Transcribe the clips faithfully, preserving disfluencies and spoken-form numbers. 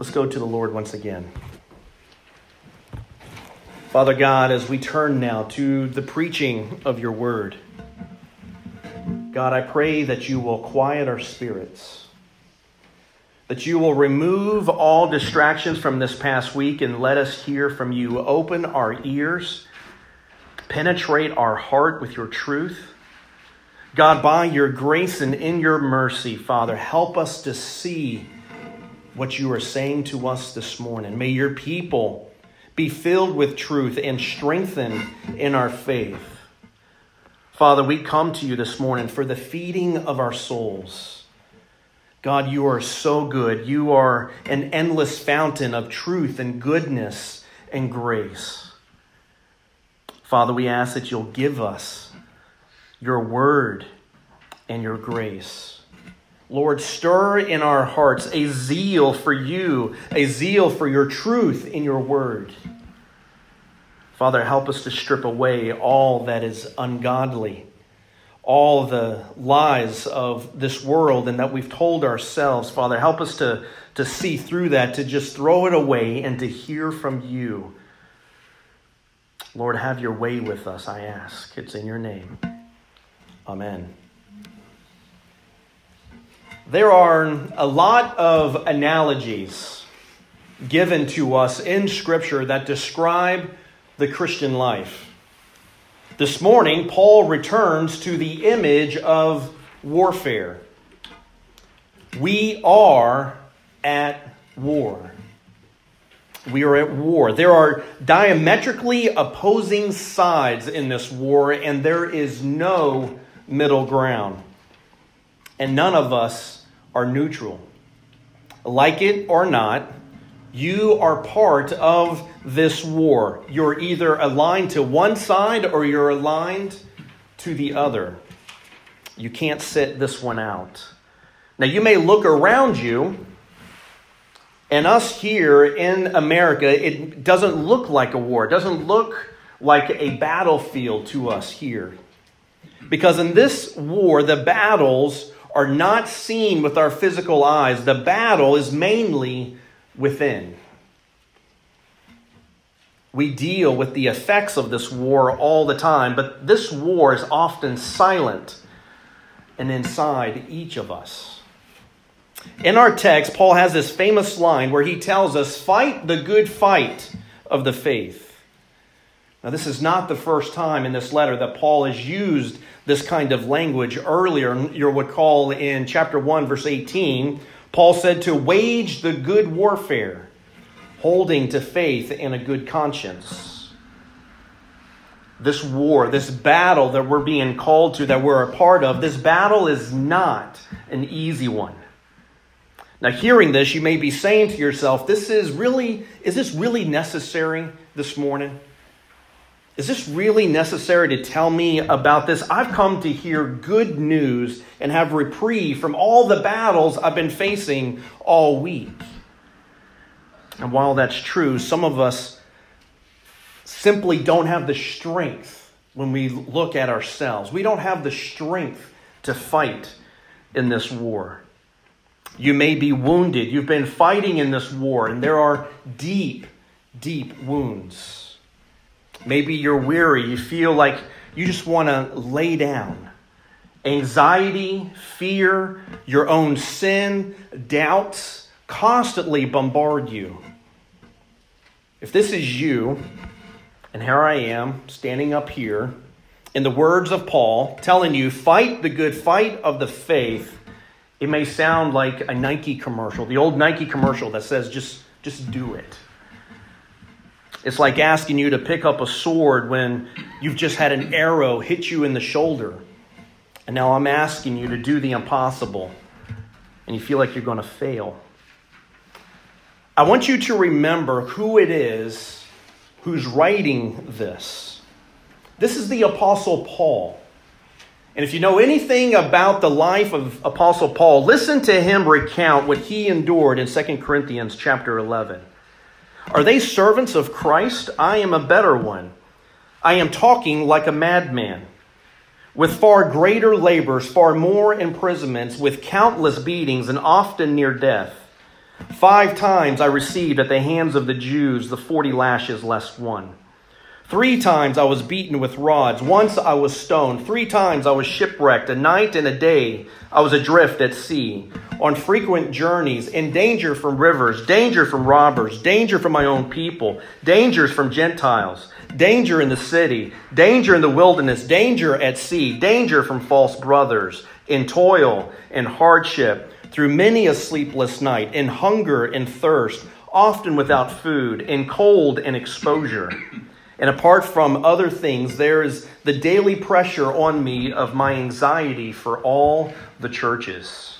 Let's go to the Lord once again. Father God, as we turn now to the preaching of your word, God, I pray that you will quiet our spirits, that you will remove all distractions from this past week and let us hear from you. Open our ears, penetrate our heart with your truth. God, by your grace and in your mercy, Father, help us to see what you are saying to us this morning. May your people be filled with truth and strengthened in our faith. Father, we come to you this morning for the feeding of our souls. God, you are so good. You are an endless fountain of truth and goodness and grace. Father, we ask that you'll give us your word and your grace. Lord, stir in our hearts a zeal for you, a zeal for your truth in your word. Father, help us to strip away all that is ungodly, all the lies of this world and that we've told ourselves. Father, help us to, to see through that, to just throw it away and to hear from you. Lord, have your way with us, I ask. It's in your name. Amen. There are a lot of analogies given to us in Scripture that describe the Christian life. This morning, Paul returns to the image of warfare. We are at war. We are at war. There are diametrically opposing sides in this war, and there is no middle ground. And none of us are neutral. Like it or not, you are part of this war. You're either aligned to one side or you're aligned to the other. You can't sit this one out. Now, you may look around you, and us here in America, it doesn't look like a war. It doesn't look like a battlefield to us here. Because in this war, the battles are not seen with our physical eyes. The battle is mainly within. We deal with the effects of this war all the time, but this war is often silent and inside each of us. In our text, Paul has this famous line where he tells us, "Fight the good fight of the faith." Now, this is not the first time in this letter that Paul has used this kind of language. Earlier, you would recall in chapter one, verse eighteen, Paul said to wage the good warfare, holding to faith and a good conscience. This war, this battle that we're being called to, that we're a part of, this battle is not an easy one. Now, hearing this, you may be saying to yourself, this is really, is this really necessary this morning? Is this really necessary to tell me about this? I've come to hear good news and have reprieve from all the battles I've been facing all week. And while that's true, some of us simply don't have the strength when we look at ourselves. We don't have the strength to fight in this war. You may be wounded. You've been fighting in this war, and there are deep, deep wounds. Maybe you're weary. You feel like you just want to lay down. Anxiety, fear, your own sin, doubts constantly bombard you. If this is you, and here I am standing up here in the words of Paul telling you, fight the good fight of the faith, it may sound like a Nike commercial, the old Nike commercial that says just, just do it. It's like asking you to pick up a sword when you've just had an arrow hit you in the shoulder. And now I'm asking you to do the impossible, and you feel like you're going to fail. I want you to remember who it is who's writing this. This is the Apostle Paul. And if you know anything about the life of Apostle Paul, listen to him recount what he endured in Second Corinthians chapter eleven. Are they servants of Christ? I am a better one. I am talking like a madman, with far greater labors, far more imprisonments, with countless beatings, and often near death. Five times I received at the hands of the Jews the forty lashes less one. Three times I was beaten with rods. Once I was stoned. Three times I was shipwrecked. A night and a day I was adrift at sea, on frequent journeys, in danger from rivers, danger from robbers, danger from my own people, dangers from Gentiles, danger in the city, danger in the wilderness, danger at sea, danger from false brothers, in toil and hardship, through many a sleepless night, in hunger and thirst, often without food, in cold and exposure. And apart from other things, there is the daily pressure on me of my anxiety for all the churches.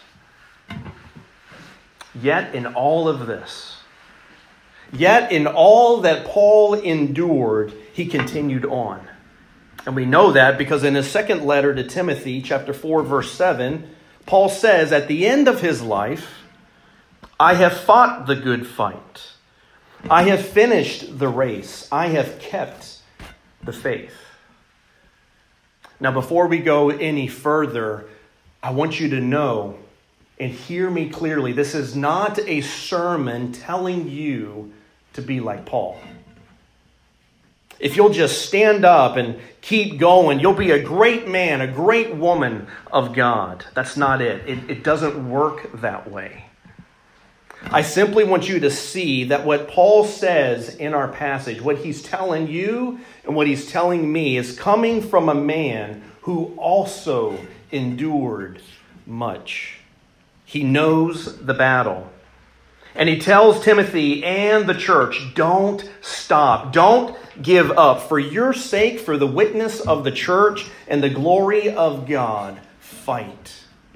Yet in all of this, yet in all that Paul endured, he continued on. And we know that because in his second letter to Timothy, chapter four, verse seven, Paul says at the end of his life, I have fought the good fight. I have finished the race. I have kept the faith. Now, before we go any further, I want you to know and hear me clearly. This is not a sermon telling you to be like Paul. If you'll just stand up and keep going, you'll be a great man, a great woman of God. That's not it. It, it doesn't work that way. I simply want you to see that what Paul says in our passage, what he's telling you and what he's telling me, is coming from a man who also endured much. He knows the battle. And he tells Timothy and the church, don't stop. Don't give up. For your sake, for the witness of the church and the glory of God, fight.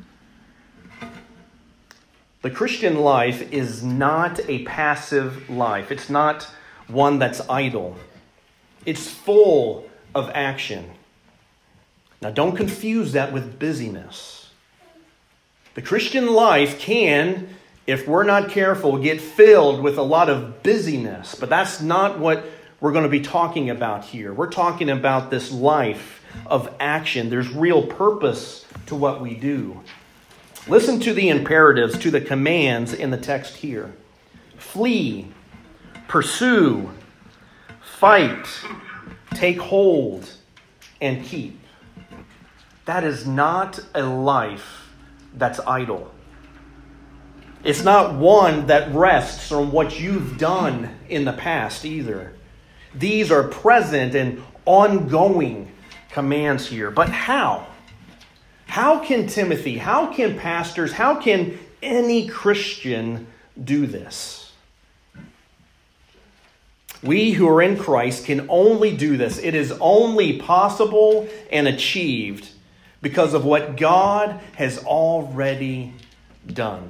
The Christian life is not a passive life. It's not one that's idle. It's full of action. Now, don't confuse that with busyness. The Christian life can, if we're not careful, get filled with a lot of busyness. But that's not what we're going to be talking about here. We're talking about this life of action. There's real purpose to what we do. Listen to the imperatives, to the commands in the text here. Flee, pursue, fight, take hold, and keep. That is not a life that's idle. It's not one that rests on what you've done in the past either. These are present and ongoing commands here. But how? How can Timothy, how can pastors, how can any Christian do this? We who are in Christ can only do this. It is only possible and achieved because of what God has already done.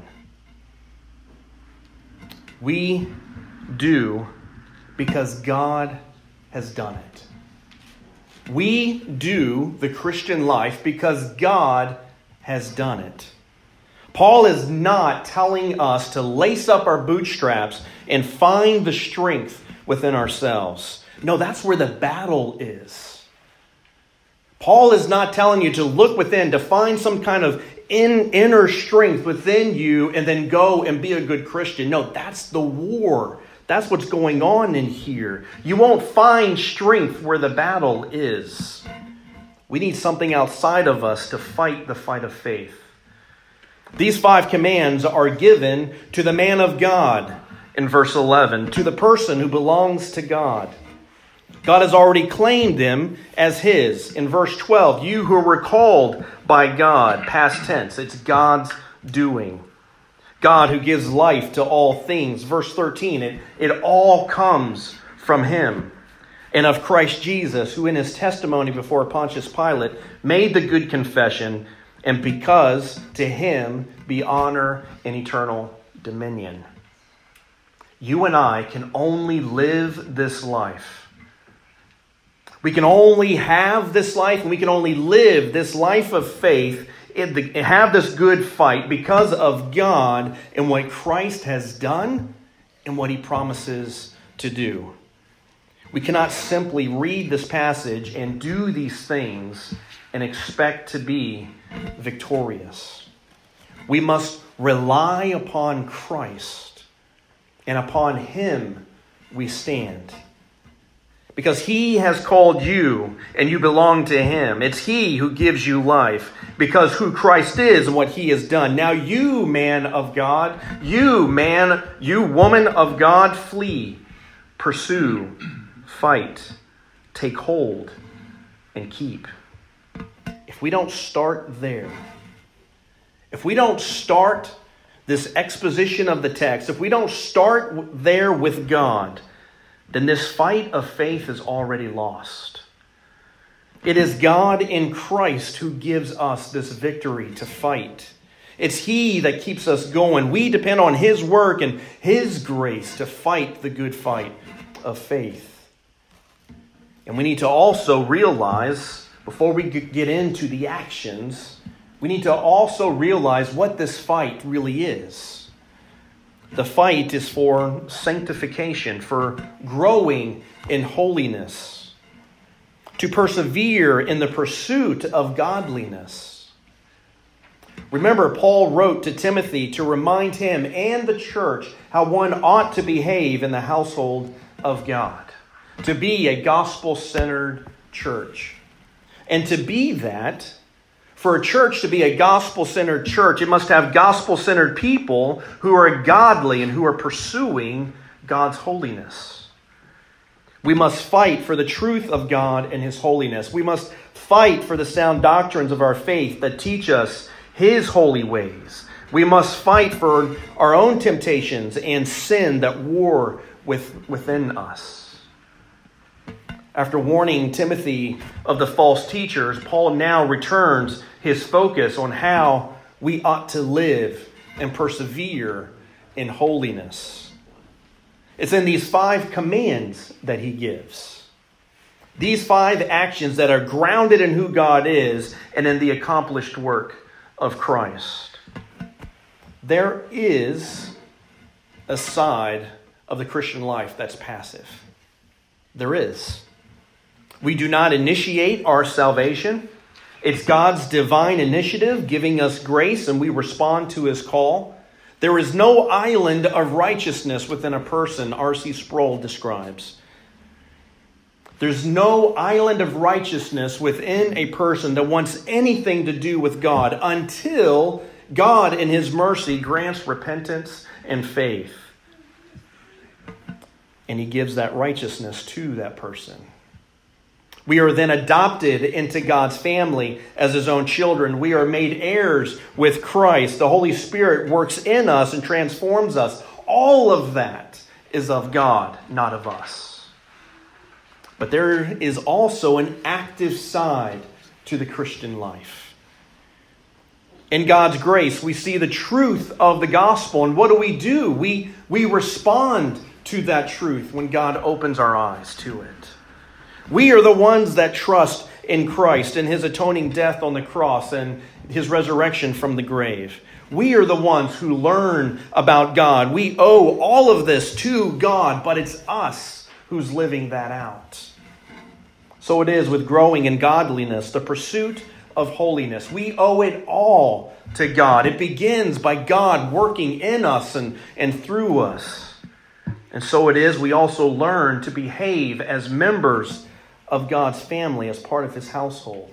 We do because God has done it. We do the Christian life because God has done it. Paul is not telling us to lace up our bootstraps and find the strength within ourselves. No, that's where the battle is. Paul is not telling you to look within, to find some kind of in, inner strength within you and then go and be a good Christian. No, that's the war. That's what's going on in here. You won't find strength where the battle is. We need something outside of us to fight the fight of faith. These five commands are given to the man of God in verse eleven, to the person who belongs to God. God has already claimed them as his. In verse twelve, you who were called by God, past tense, it's God's doing. God who gives life to all things. Verse thirteen, it, it all comes from him. And of Christ Jesus, who in his testimony before Pontius Pilate made the good confession, and because to him be honor and eternal dominion. You and I can only live this life. We can only have this life, and we can only live this life of faith, have this good fight because of God and what Christ has done and what he promises to do. We cannot simply read this passage and do these things and expect to be victorious. We must rely upon Christ and upon him we stand. Because he has called you, and you belong to him. It's he who gives you life, because who Christ is and what he has done. Now you, man of God, you, man, you, woman of God, flee, pursue, fight, take hold, and keep. If we don't start there, if we don't start this exposition of the text, if we don't start there with God, then this fight of faith is already lost. It is God in Christ who gives us this victory to fight. It's he that keeps us going. We depend on his work and his grace to fight the good fight of faith. And we need to also realize, before we get into the actions, we need to also realize what this fight really is. The fight is for sanctification, for growing in holiness, to persevere in the pursuit of godliness. Remember, Paul wrote to Timothy to remind him and the church how one ought to behave in the household of God, to be a gospel-centered church. And to be that, for a church to be a gospel-centered church, it must have gospel-centered people who are godly and who are pursuing God's holiness. We must fight for the truth of God and his holiness. We must fight for the sound doctrines of our faith that teach us his holy ways. We must fight for our own temptations and sin that war with, within us. After warning Timothy of the false teachers, Paul now returns his focus on how we ought to live and persevere in holiness. It's in these five commands that he gives. These five actions that are grounded in who God is and in the accomplished work of Christ. There is a side of the Christian life that's passive. There is. We do not initiate our salvation. It's God's divine initiative giving us grace, and we respond to his call. There is no island of righteousness within a person, R C Sproul describes. There's no island of righteousness within a person that wants anything to do with God until God in his mercy grants repentance and faith. And he gives that righteousness to that person. We are then adopted into God's family as his own children. We are made heirs with Christ. The Holy Spirit works in us and transforms us. All of that is of God, not of us. But there is also an active side to the Christian life. In God's grace, we see the truth of the gospel. And what do we do? We, we respond to that truth when God opens our eyes to it. We are the ones that trust in Christ and his atoning death on the cross and his resurrection from the grave. We are the ones who learn about God. We owe all of this to God, but it's us who's living that out. So it is with growing in godliness, the pursuit of holiness. We owe it all to God. It begins by God working in us and, and through us. And so it is we also learn to behave as members of God's family, as part of his household.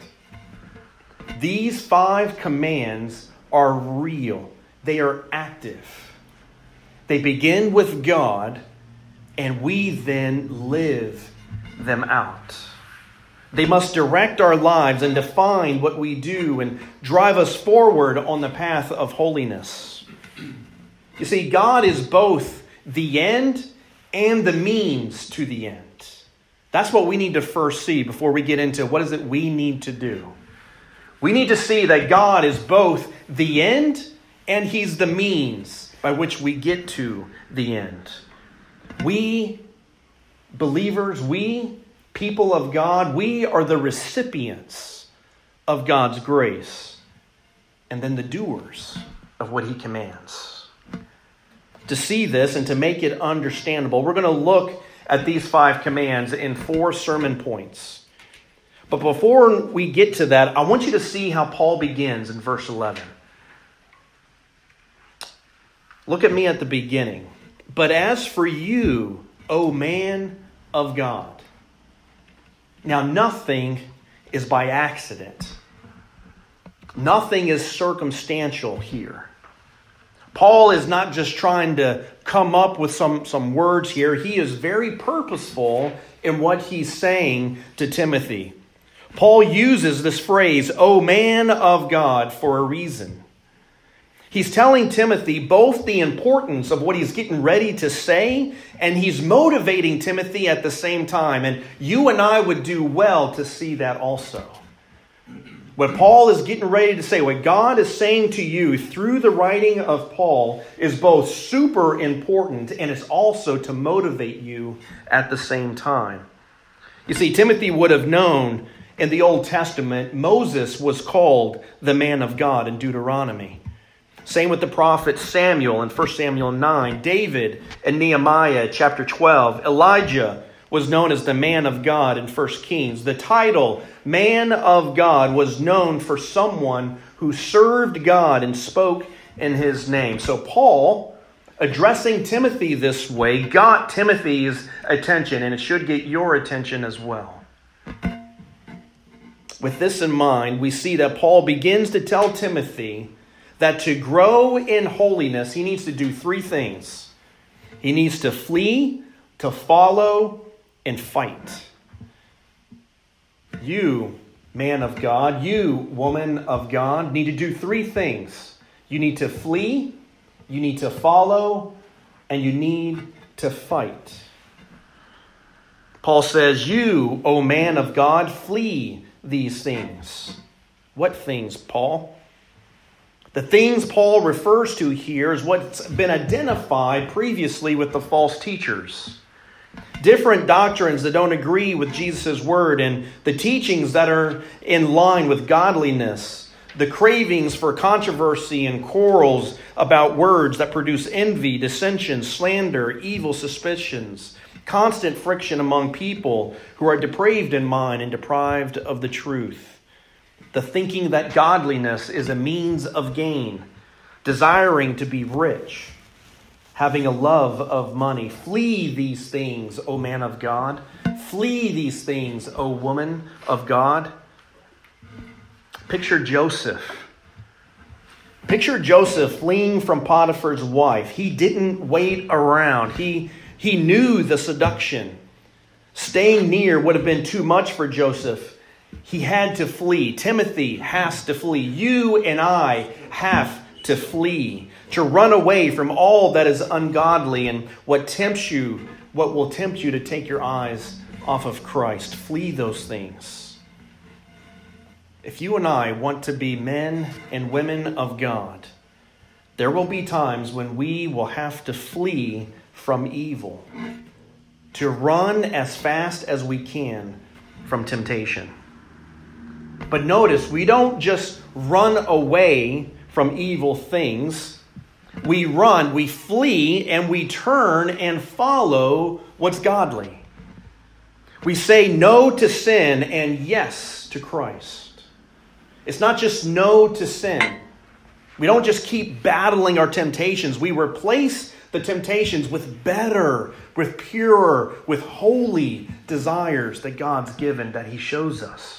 These five commands are real. They are active. They begin with God, and we then live them out. They must direct our lives and define what we do and drive us forward on the path of holiness. You see, God is both the end and the means to the end. That's what we need to first see before we get into what is it we need to do. We need to see that God is both the end and he's the means by which we get to the end. We believers, we people of God, we are the recipients of God's grace and then the doers of what he commands. To see this and to make it understandable, we're going to look at these five commands in four sermon points. But before we get to that, I want you to see how Paul begins in verse eleven. Look at me at the beginning. But as for you, O man of God. Now, nothing is by accident. Nothing is circumstantial here. Paul is not just trying to come up with some, some words here. He is very purposeful in what he's saying to Timothy. Paul uses this phrase, O man of God, for a reason. He's telling Timothy both the importance of what he's getting ready to say, and he's motivating Timothy at the same time. And you and I would do well to see that also. What Paul is getting ready to say, what God is saying to you through the writing of Paul is both super important and it's also to motivate you at the same time. You see, Timothy would have known in the Old Testament, Moses was called the man of God in Deuteronomy. Same with the prophet Samuel in First Samuel nine, David in Nehemiah chapter twelve, Elijah was known as the man of God in First Kings. The title, man of God, was known for someone who served God and spoke in his name. So Paul, addressing Timothy this way, got Timothy's attention, and it should get your attention as well. With this in mind, we see that Paul begins to tell Timothy that to grow in holiness, he needs to do three things. He needs to flee, to follow, and fight. You, man of God, you, woman of God, need to do three things. You need to flee, you need to follow, and you need to fight. Paul says, you, O man of God, flee these things. What things, Paul? The things Paul refers to here is what's been identified previously with the false teachers. Different doctrines that don't agree with Jesus' word and the teachings that are in line with godliness. The cravings for controversy and quarrels about words that produce envy, dissension, slander, evil suspicions. Constant friction among people who are depraved in mind and deprived of the truth. The thinking that godliness is a means of gain. Desiring to be rich. Having a love of money. Flee these things, O man of God. Flee these things, O woman of God. Picture Joseph. Picture Joseph fleeing from Potiphar's wife. He didn't wait around. He, he knew the seduction. Staying near would have been too much for Joseph. He had to flee. Timothy has to flee. You and I have to flee. To run away from all that is ungodly and what tempts you, what will tempt you to take your eyes off of Christ. Flee those things. If you and I want to be men and women of God, there will be times when we will have to flee from evil, to run as fast as we can from temptation. But notice, we don't just run away from evil things. We run, we flee, and we turn and follow what's godly. We say no to sin and yes to Christ. It's not just no to sin. We don't just keep battling our temptations. We replace the temptations with better, with purer, with holy desires that God's given, that He shows us.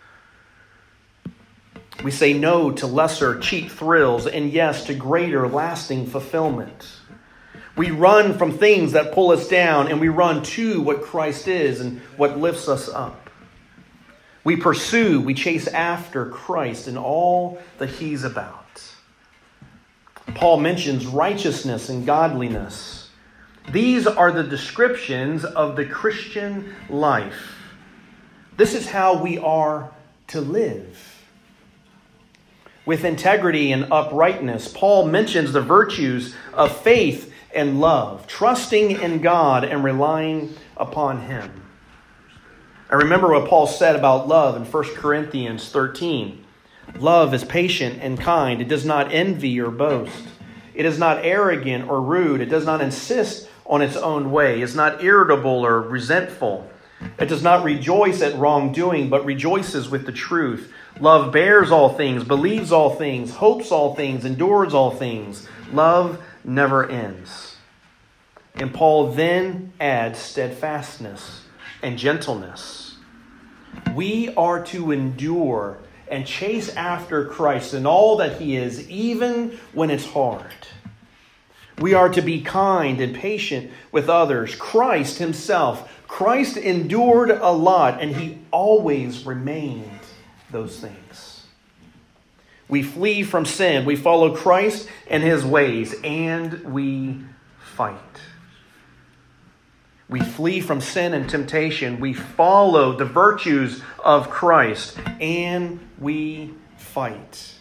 We say no to lesser, cheap thrills and yes to greater, lasting fulfillment. We run from things that pull us down and we run to what Christ is and what lifts us up. We pursue, we chase after Christ and all that He's about. Paul mentions righteousness and godliness. These are the descriptions of the Christian life. This is how we are to live. With integrity and uprightness, Paul mentions the virtues of faith and love, trusting in God and relying upon Him. I remember what Paul said about love in First Corinthians thirteen. Love is patient and kind. It does not envy or boast. It is not arrogant or rude. It does not insist on its own way. It is not irritable or resentful. It does not rejoice at wrongdoing, but rejoices with the truth. Love bears all things, believes all things, hopes all things, endures all things. Love never ends. And Paul then adds steadfastness and gentleness. We are to endure and chase after Christ and all that he is, even when it's hard. We are to be kind and patient with others. Christ himself, Christ endured a lot, and he always remained those things. We flee from sin. We follow Christ and his ways, and we fight. We flee from sin and temptation. We follow the virtues of Christ, and we fight.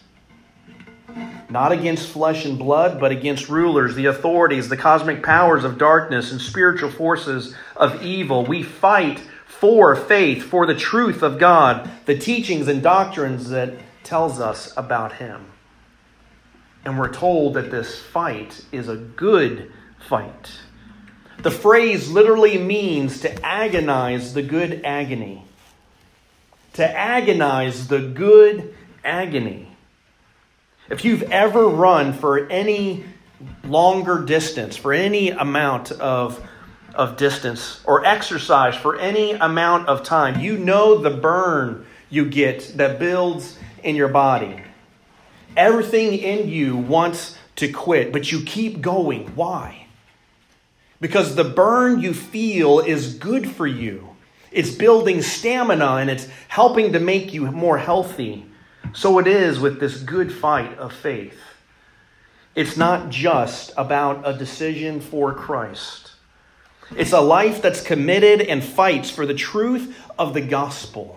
Not against flesh and blood, but against rulers, the authorities, the cosmic powers of darkness, and spiritual forces of evil. We fight for faith, for the truth of God, the teachings and doctrines that tells us about him. And we're told that this fight is a good fight. The phrase literally means to agonize the good agony. To agonize the good agony. If you've ever run for any longer distance, for any amount of, of distance, or exercise for any amount of time, you know the burn you get that builds in your body. Everything in you wants to quit, but you keep going. Why? Because the burn you feel is good for you. It's building stamina and it's helping to make you more healthy. So it is with this good fight of faith. It's not just about a decision for Christ. It's a life that's committed and fights for the truth of the gospel.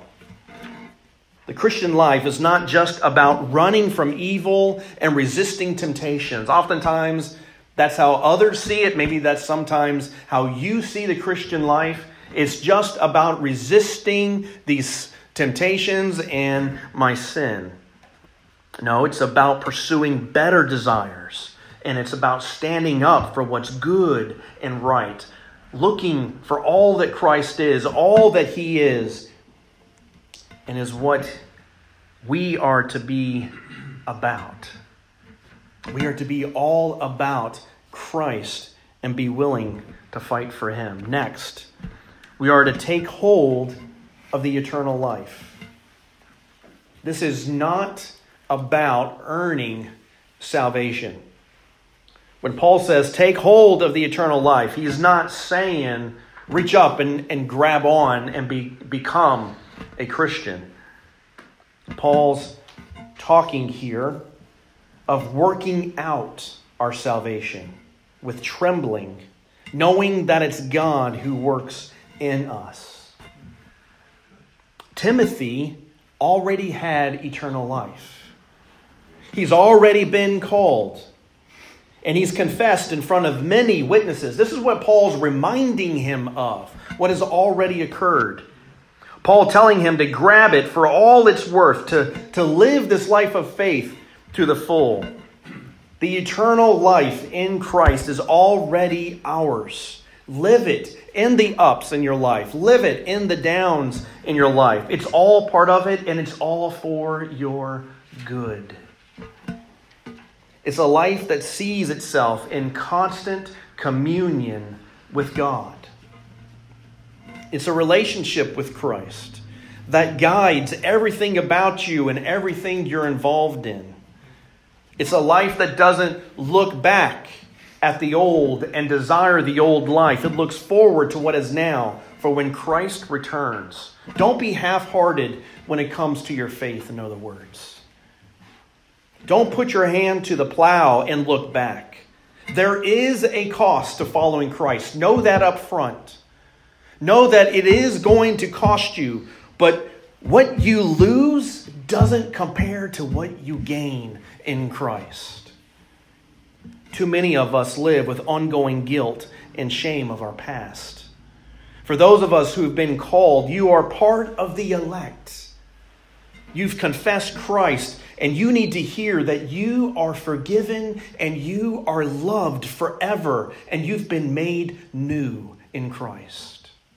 The Christian life is not just about running from evil and resisting temptations. Oftentimes, that's how others see it. Maybe that's sometimes how you see the Christian life. It's just about resisting these temptations and my sin. No, it's about pursuing better desires. And it's about standing up for what's good and right. Looking for all that Christ is, all that he is, and is what we are to be about. We are to be all about Christ and be willing to fight for him. Next, we are to take hold of the eternal life. This is not about earning salvation. When Paul says, take hold of the eternal life, he is not saying, reach up and, and grab on and be, become a Christian. Paul's talking here of working out our salvation with trembling, knowing that it's God who works in us. Timothy already had eternal life. He's already been called, and he's confessed in front of many witnesses. This is what Paul's reminding him of, what has already occurred. Paul telling him to grab it for all it's worth, to, to live this life of faith to the full. The eternal life in Christ is already ours. Live it in the ups in your life. Live it in the downs in your life. It's all part of it, and it's all for your good. It's a life that sees itself in constant communion with God. It's a relationship with Christ that guides everything about you and everything you're involved in. It's a life that doesn't look back at the old and desire the old life. It looks forward to what is now for when Christ returns. Don't be half-hearted when it comes to your faith, in other words. Don't put your hand to the plow and look back. There is a cost to following Christ. Know that up front. Know that it is going to cost you, but what you lose doesn't compare to what you gain in Christ. Too many of us live with ongoing guilt and shame of our past. For those of us who've been called, you are part of the elect. You've confessed Christ, and you need to hear that you are forgiven and you are loved forever, and you've been made new in Christ.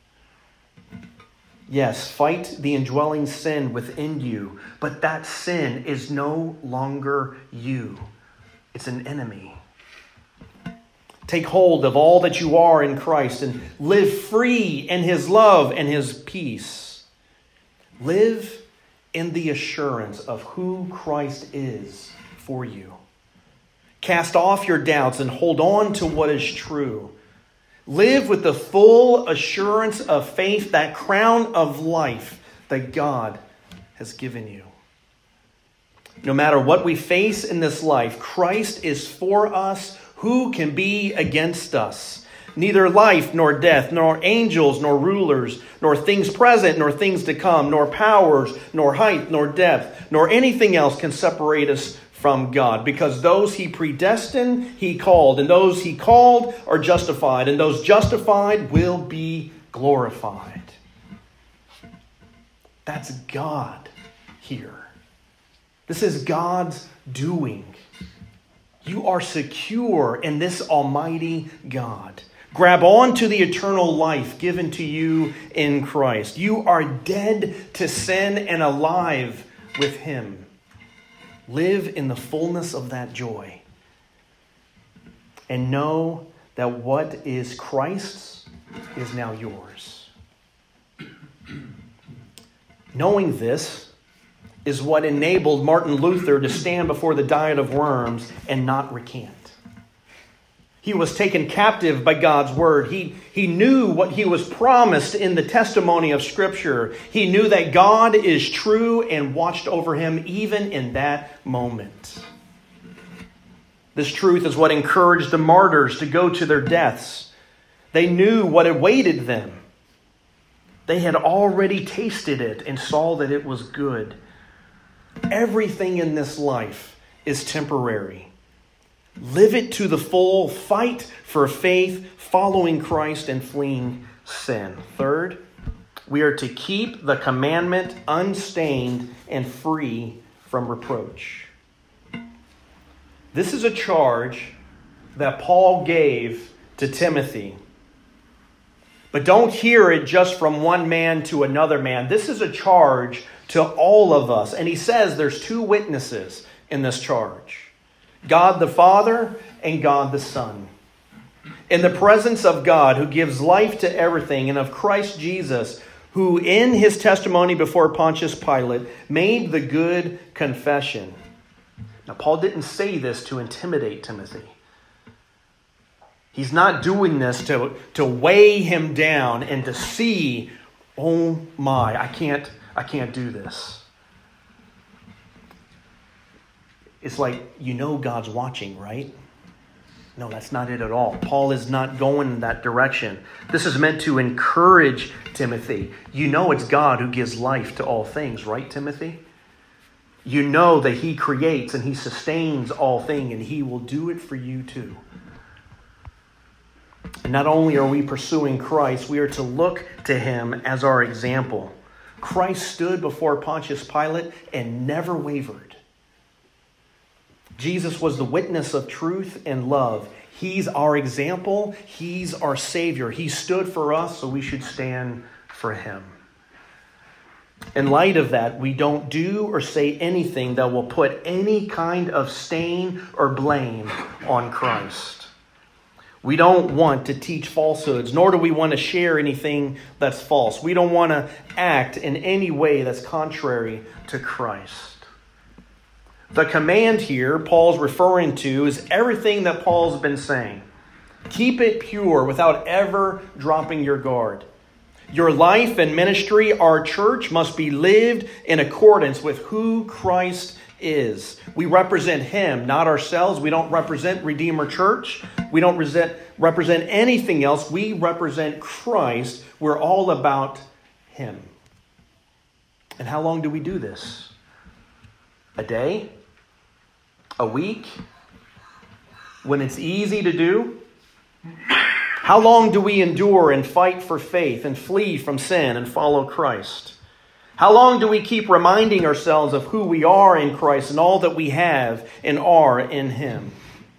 Yes, fight the indwelling sin within you, but that sin is no longer you. It's an enemy. Take hold of all that you are in Christ and live free in his love and his peace. Live in the assurance of who Christ is for you. Cast off your doubts and hold on to what is true. Live with the full assurance of faith, that crown of life that God has given you. No matter what we face in this life, Christ is for us. Who can be against us? Neither life nor death, nor angels, nor rulers, nor things present, nor things to come, nor powers, nor height, nor depth, nor anything else can separate us from God. Because those he predestined, he called. And those he called are justified. And those justified will be glorified. That's God here. This is God's doing. You are secure in this almighty God. Grab on to the eternal life given to you in Christ. You are dead to sin and alive with him. Live in the fullness of that joy. And know that what is Christ's is now yours. Knowing this is what enabled Martin Luther to stand before the Diet of Worms and not recant. He was taken captive by God's word. He, he knew what he was promised in the testimony of Scripture. He knew that God is true and watched over him even in that moment. This truth is what encouraged the martyrs to go to their deaths. They knew what awaited them. They had already tasted it and saw that it was good. Everything in this life is temporary. Live it to the full. Fight for faith, following Christ and fleeing sin. Third, we are to keep the commandment unstained and free from reproach. This is a charge that Paul gave to Timothy. But don't hear it just from one man to another man. This is a charge to all of us. And he says there's two witnesses in this charge. God the Father and God the Son. In the presence of God who gives life to everything, and of Christ Jesus, who in his testimony before Pontius Pilate made the good confession. Now, Paul didn't say this to intimidate Timothy. He's not doing this to, to weigh him down and to see, oh my, I can't, I can't do this. It's like, you know God's watching, right? No, that's not it at all. Paul is not going in that direction. This is meant to encourage Timothy. You know it's God who gives life to all things, right, Timothy? You know that he creates and he sustains all things, and he will do it for you too. And not only are we pursuing Christ, we are to look to him as our example. Christ stood before Pontius Pilate and never wavered. Jesus was the witness of truth and love. He's our example. He's our Savior. He stood for us, so we should stand for him. In light of that, we don't do or say anything that will put any kind of stain or blame on Christ. We don't want to teach falsehoods, nor do we want to share anything that's false. We don't want to act in any way that's contrary to Christ. The command here Paul's referring to is everything that Paul's been saying. Keep it pure without ever dropping your guard. Your life and ministry, our church, must be lived in accordance with who Christ is. We represent him, not ourselves. We don't represent Redeemer Church. We don't represent, represent anything else. We represent Christ. We're all about him. And how long do we do this? A day? A week? When it's easy to do? How long do we endure and fight for faith and flee from sin and follow Christ? How long do we keep reminding ourselves of who we are in Christ and all that we have and are in him?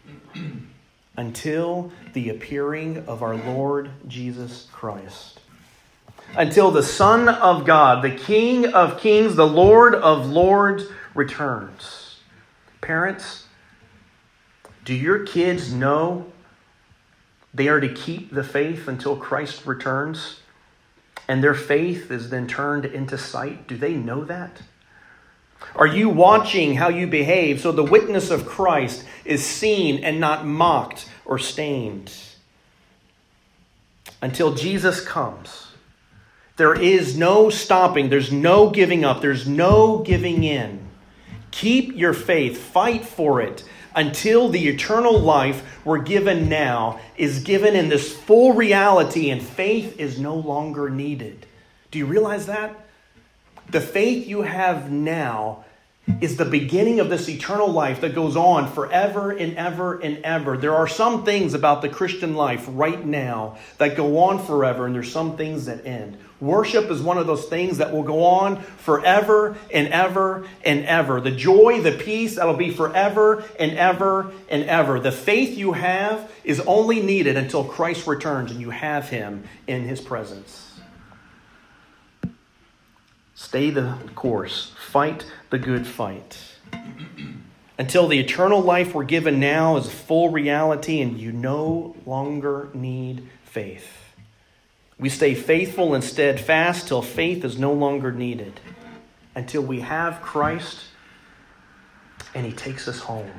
Until the appearing of our Lord Jesus Christ. Until the Son of God, the King of kings, the Lord of lords, returns. Parents, do your kids know They are to keep the faith until Christ returns, and their faith is then turned into sight. Do they know that? Are you watching how you behave so the witness of Christ is seen and not mocked or stained? Until Jesus comes, there is no stopping. There's no giving up. There's no giving in. Keep your faith. Fight for it until the eternal life we're given now is given in this full reality and faith is no longer needed. Do you realize that? The faith you have now is the beginning of this eternal life that goes on forever and ever and ever. There are some things about the Christian life right now that go on forever, and there's some things that end. Worship is one of those things that will go on forever and ever and ever. The joy, the peace, that'll be forever and ever and ever. The faith you have is only needed until Christ returns and you have him in his presence. Stay the course. Fight the good fight. Until the eternal life we're given now is a full reality and you no longer need faith. We stay faithful and steadfast till faith is no longer needed. Until we have Christ and he takes us home.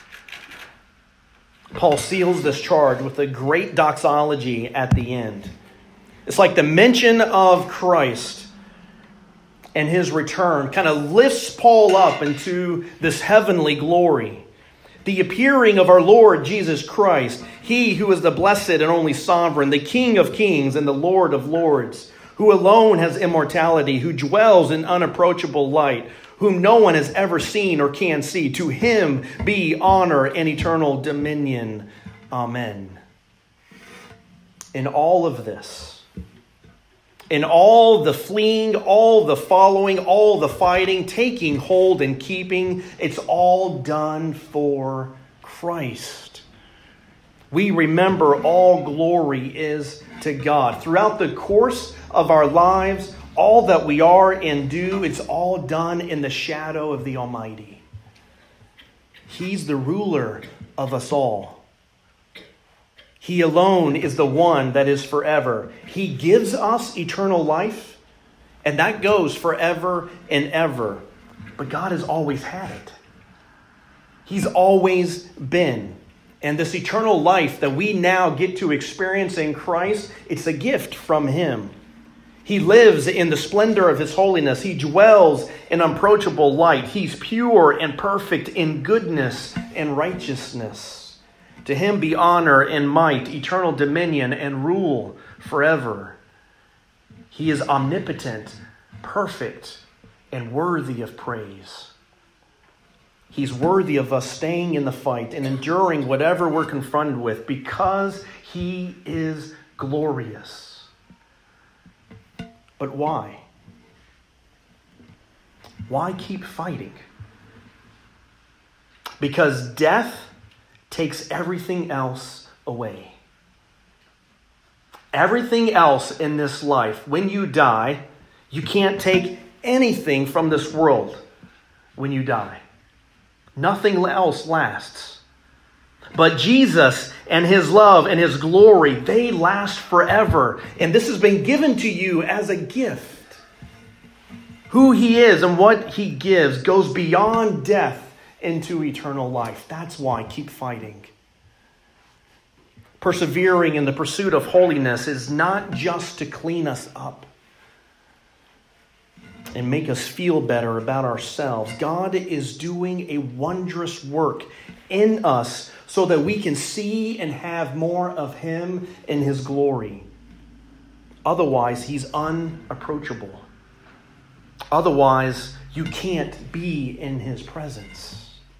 Paul seals this charge with a great doxology at the end. It's like the mention of Christ and his return kind of lifts Paul up into this heavenly glory. The appearing of our Lord Jesus Christ, he who is the blessed and only sovereign, the King of kings and the Lord of lords, who alone has immortality, who dwells in unapproachable light, whom no one has ever seen or can see. To him be honor and eternal dominion. Amen. In all of this, in all the fleeing, all the following, all the fighting, taking hold and keeping, it's all done for Christ. We remember all glory is to God. Throughout the course of our lives, all that we are and do, it's all done in the shadow of the Almighty. He's the ruler of us all. He alone is the one that is forever. He gives us eternal life, and that goes forever and ever. But God has always had it. He's always been. And this eternal life that we now get to experience in Christ, it's a gift from him. He lives in the splendor of his holiness. He dwells in unapproachable light. He's pure and perfect in goodness and righteousness. To him be honor and might, eternal dominion and rule forever. He is omnipotent, perfect, and worthy of praise. He's worthy of us staying in the fight and enduring whatever we're confronted with because he is glorious. But why? Why keep fighting? Because death takes everything else away. Everything else in this life, when you die, you can't take anything from this world when you die. Nothing else lasts. But Jesus and his love and his glory, they last forever. And this has been given to you as a gift. Who he is and what he gives goes beyond death into eternal life. That's why keep fighting. Persevering in the pursuit of holiness is not just to clean us up and make us feel better about ourselves. God is doing a wondrous work in us so that we can see and have more of him in his glory. Otherwise, he's unapproachable. Otherwise, you can't be in his presence.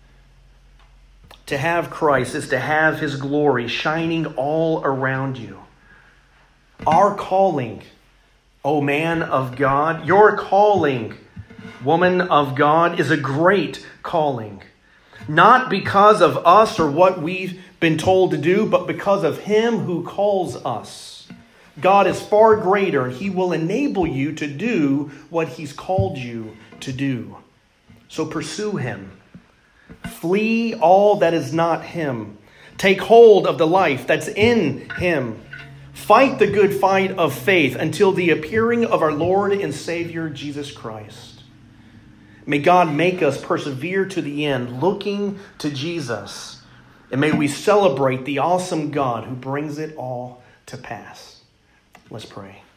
To have Christ is to have his glory shining all around you. Our calling, O man of God, your calling, woman of God, is a great calling. Not because of us or what we've been told to do, but because of him who calls us. God is far greater, and he will enable you to do what he's called you to do. So pursue him. Flee all that is not him. Take hold of the life that's in him. Fight the good fight of faith until the appearing of our Lord and Savior, Jesus Christ. May God make us persevere to the end, looking to Jesus. And may we celebrate the awesome God who brings it all to pass. Let's pray.